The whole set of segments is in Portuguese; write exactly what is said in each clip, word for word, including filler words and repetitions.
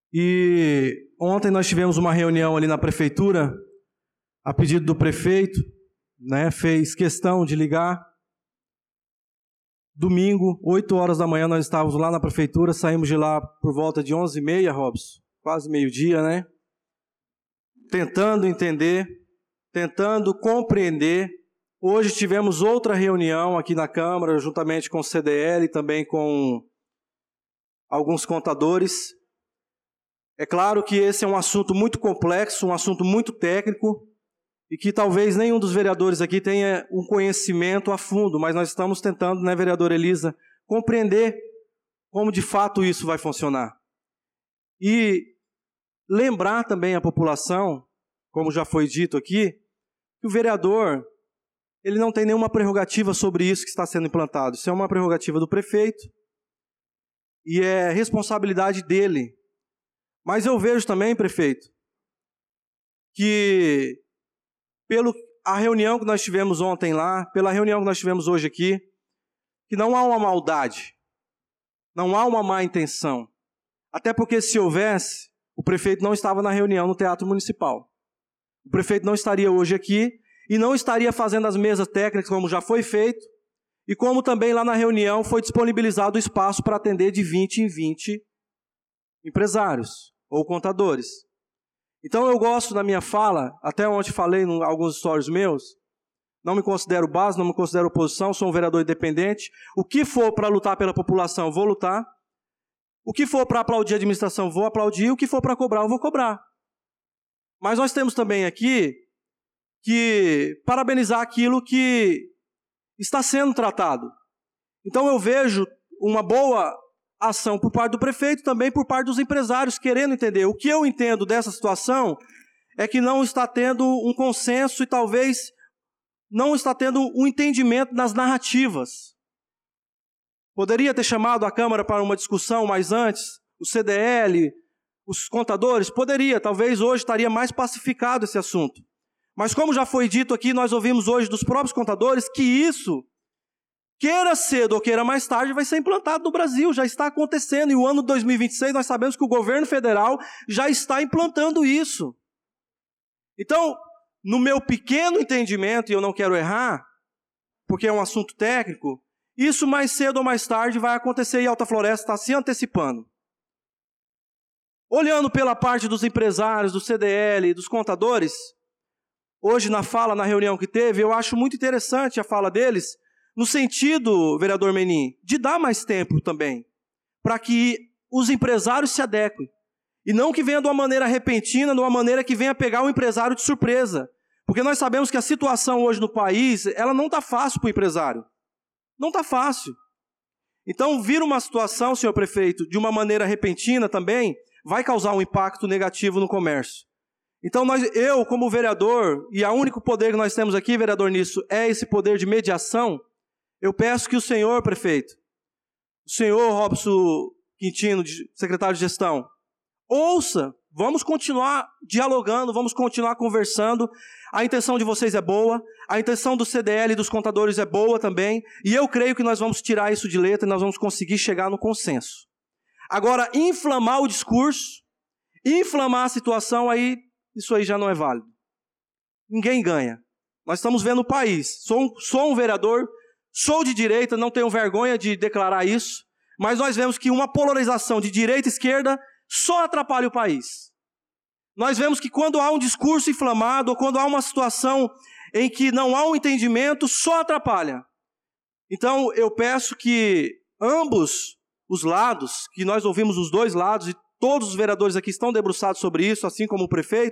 E ontem nós tivemos uma reunião ali na prefeitura, a pedido do prefeito, né, fez questão de ligar. Domingo, oito horas da manhã, nós estávamos lá na prefeitura, saímos de lá por volta de onze e meia, Robson, quase meio-dia, né? Tentando entender, tentando compreender. Hoje tivemos outra reunião aqui na Câmara, juntamente com o C D L e também com alguns contadores. É claro que esse é um assunto muito complexo, um assunto muito técnico, e que talvez nenhum dos vereadores aqui tenha um conhecimento a fundo, mas nós estamos tentando, né, vereadora Elisa, compreender como de fato isso vai funcionar. E lembrar também a população, como já foi dito aqui, que o vereador, ele não tem nenhuma prerrogativa sobre isso que está sendo implantado. Isso é uma prerrogativa do prefeito e é responsabilidade dele. Mas eu vejo também, prefeito, que pela reunião que nós tivemos ontem lá, pela reunião que nós tivemos hoje aqui, que não há uma maldade, não há uma má intenção. Até porque se houvesse, o prefeito não estava na reunião no Teatro Municipal. O prefeito não estaria hoje aqui e não estaria fazendo as mesas técnicas como já foi feito, e como também lá na reunião foi disponibilizado o espaço para atender de vinte em vinte empresários ou contadores. Então eu gosto da minha fala, até ontem falei em alguns stories meus, não me considero base, não me considero oposição, sou um vereador independente. O que for para lutar pela população, vou lutar. O que for para aplaudir a administração, vou aplaudir. O que for para cobrar, eu vou cobrar. Mas nós temos também aqui que parabenizar aquilo que está sendo tratado. Então eu vejo uma boa ação por parte do prefeito, também por parte dos empresários, querendo entender. O que eu entendo dessa situação é que não está tendo um consenso e talvez não está tendo um entendimento nas narrativas. Poderia ter chamado a Câmara para uma discussão mais antes, o C D L, os contadores, poderia, talvez hoje estaria mais pacificado esse assunto. Mas como já foi dito aqui, nós ouvimos hoje dos próprios contadores que isso, queira cedo ou queira mais tarde, vai ser implantado no Brasil, já está acontecendo. E o ano de dois mil e vinte e seis, nós sabemos que o governo federal já está implantando isso. Então, no meu pequeno entendimento, e eu não quero errar, porque é um assunto técnico, isso mais cedo ou mais tarde vai acontecer e a Alta Floresta está se antecipando. Olhando pela parte dos empresários, do C D L, dos contadores, hoje na fala, na reunião que teve, eu acho muito interessante a fala deles, no sentido, vereador Menin, de dar mais tempo também, para que os empresários se adequem. E não que venha de uma maneira repentina, de uma maneira que venha pegar o empresário de surpresa. Porque nós sabemos que a situação hoje no país, ela não está fácil para o empresário. Não está fácil. Então, vir uma situação, senhor prefeito, de uma maneira repentina também, vai causar um impacto negativo no comércio. Então, nós, eu, como vereador, e o único poder que nós temos aqui, vereador, nisso, é esse poder de mediação. Eu peço que o senhor, prefeito, o senhor Robson Quintino, secretário de gestão, ouça, vamos continuar dialogando, vamos continuar conversando. A intenção de vocês é boa, a intenção do C D L e dos contadores é boa também, e eu creio que nós vamos tirar isso de letra e nós vamos conseguir chegar no consenso. Agora, inflamar o discurso, inflamar a situação, aí, isso aí já não é válido. Ninguém ganha. Nós estamos vendo o país. Sou um, sou um vereador, sou de direita, não tenho vergonha de declarar isso, mas nós vemos que uma polarização de direita e esquerda só atrapalha o país. Nós vemos que quando há um discurso inflamado, ou quando há uma situação em que não há um entendimento, só atrapalha. Então, eu peço que ambos os lados, que nós ouvimos os dois lados, e todos os vereadores aqui estão debruçados sobre isso, assim como o prefeito,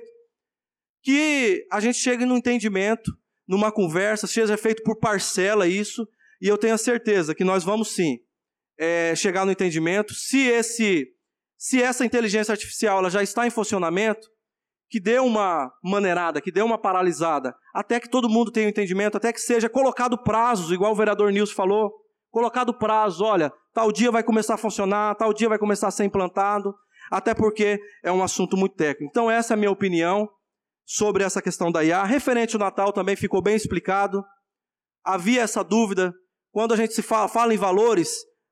que a gente chegue num entendimento, numa conversa, seja feito por parcela isso, e eu tenho a certeza que nós vamos sim é, chegar no entendimento. Se, esse, se essa inteligência artificial ela já está em funcionamento, que dê uma maneirada, que dê uma paralisada, até que todo mundo tenha um entendimento, até que seja colocado prazos, igual o vereador Nilson falou, colocado prazo, olha, tal dia vai começar a funcionar, tal dia vai começar a ser implantado, até porque é um assunto muito técnico. Então essa é a minha opinião sobre essa questão da I A. Referente ao Natal também ficou bem explicado. Havia essa dúvida, quando a gente se fala, fala em valores,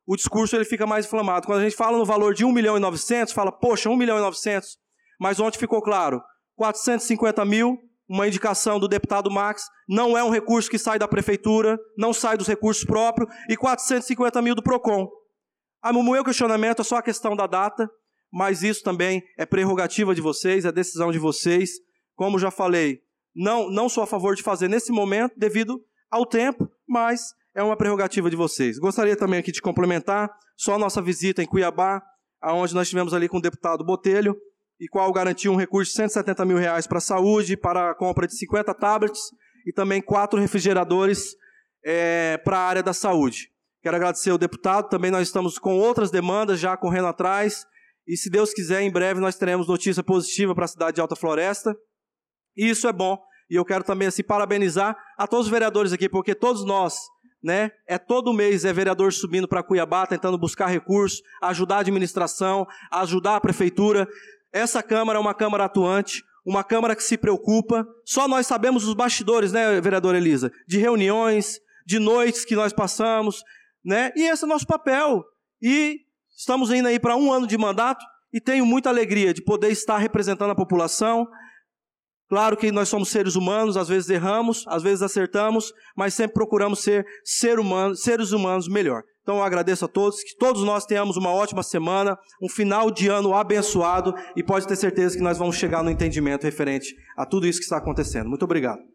o discurso ele fica mais inflamado. Quando a gente fala no valor de um milhão e novecentos, fala, poxa, um milhão e novecentos, mas ontem ficou claro, quatrocentos e cinquenta mil, uma indicação do deputado Max, não é um recurso que sai da prefeitura, não sai dos recursos próprios, e quatrocentos e cinquenta mil do PROCON. O meu questionamento é só a questão da data, mas isso também é prerrogativa de vocês, é decisão de vocês. Como já falei, não, não sou a favor de fazer nesse momento, devido ao tempo, mas é uma prerrogativa de vocês. Gostaria também aqui de complementar só a nossa visita em Cuiabá, onde nós estivemos ali com o deputado Botelho, e qual garantiu um recurso de cento e setenta mil reais para a saúde, para a compra de cinquenta tablets e também quatro refrigeradores é, para a área da saúde. Quero agradecer ao deputado, também nós estamos com outras demandas já correndo atrás, e se Deus quiser, em breve nós teremos notícia positiva para a cidade de Alta Floresta, e isso é bom, e eu quero também assim, parabenizar a todos os vereadores aqui, porque todos nós, né, é todo mês é vereador subindo para Cuiabá, tentando buscar recursos, ajudar a administração, ajudar a prefeitura. Essa Câmara é uma Câmara atuante, uma Câmara que se preocupa. Só nós sabemos os bastidores, né, vereadora Elisa? De reuniões, de noites que nós passamos, né? E esse é o nosso papel. E estamos indo aí para um ano de mandato e tenho muita alegria de poder estar representando a população. Claro que nós somos seres humanos, às vezes erramos, às vezes acertamos, mas sempre procuramos ser, ser humano, seres humanos melhor. Então eu agradeço a todos, que todos nós tenhamos uma ótima semana, um final de ano abençoado, e pode ter certeza que nós vamos chegar no entendimento referente a tudo isso que está acontecendo. Muito obrigado.